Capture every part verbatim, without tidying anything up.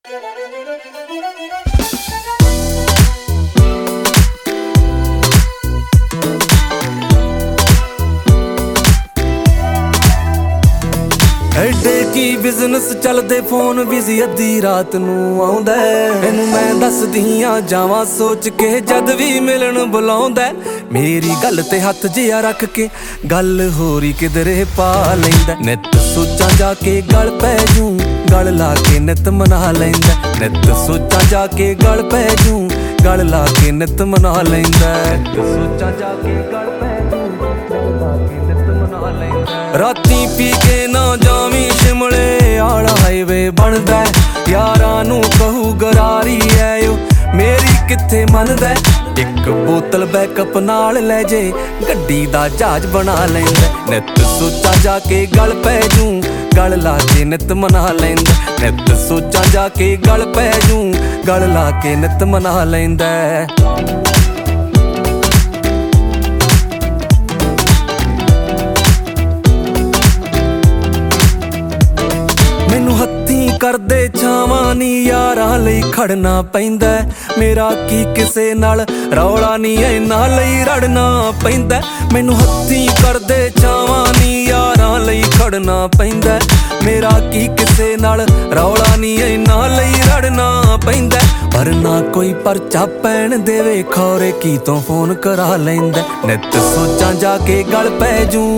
ਐਡੇ ਕੀ ਬਿਜ਼ਨਸ ਚੱਲਦੇ फोन बिजी अद्धी रात नूं आउंदा इनू मैं दसदियां जावां सोच के जद भी मिलन बुलाउंदा मेरी गल ते हथ जिहा रख के गल होरी किधरे पा लैंदा नित सोचां जाके गल पै जूं गल ला के नित मना लैंदा नित सोचां जाके गल पै जूं गल ला के नित मना लैंदा नित सोचां जाके गल पै जूं गल ला के नित मना लैंदा राती पी के ना जावी शिमले आला हाईवे बनदा यारां नूं कहू गरारी ऐ ओ मेरी किथे मनदा एक बोतल बैकअप नाल लै जे गड्डी दा जहाज बना लैंदा नित सोचां जाके गल पै जूं गल ला के नित मना लैंदा नित सोचां जाके गल पै जूं गल ला के नित मना लैंदा मैनू हत्थी करदे छावां नी यारां लई खड़ना पैंदा मेरा की किसे नाल रौला नी इन्हां लई रड़ना पैंदा मैनू हत्थी करदे छावां नी यारां लई खड़ना पैंदा मेरा की किसे नाल रौला नी इन्हां लई रड़ना पैंदा पर ना कोई परचा पैण देवे खौरे की तो फोन करा लैंदा नित सोचां जाके गल पै जूं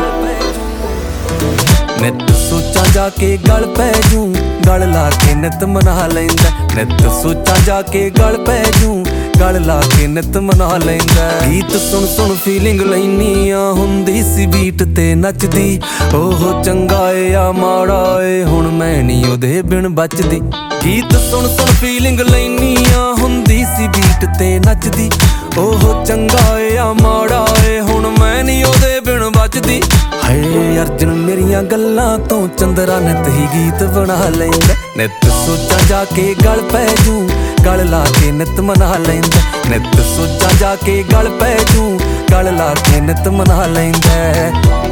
नित सोचां जाके गल पै जूं गल ला के नित मना लैंदा नित सोचां जाके गल पै जूं गल ला के नित मना लैंदा गीत सुन सुन फीलिंग लैनी आ हुंदी सी बीट ते नचदी ओह चंगा ए आ माड़ा ए हुण मैं नी ओदे बिन बचदी गीत सुन सुन फीलिंग लैनी आ हुंदी सी बीट ते नचदी ओह चंगा ए आ माड़ा ए हुण मैं नी ओदे बिन बचदी हाय अर्जन मेरियां गल्लां तो चंदरा नित ही गीत बना लैंदा नित सोचां जाके गल पै जूं गल ला के नित मना लैंदा नित सोचां जाके गल पै जूं गल ला के नित मना लैंदा।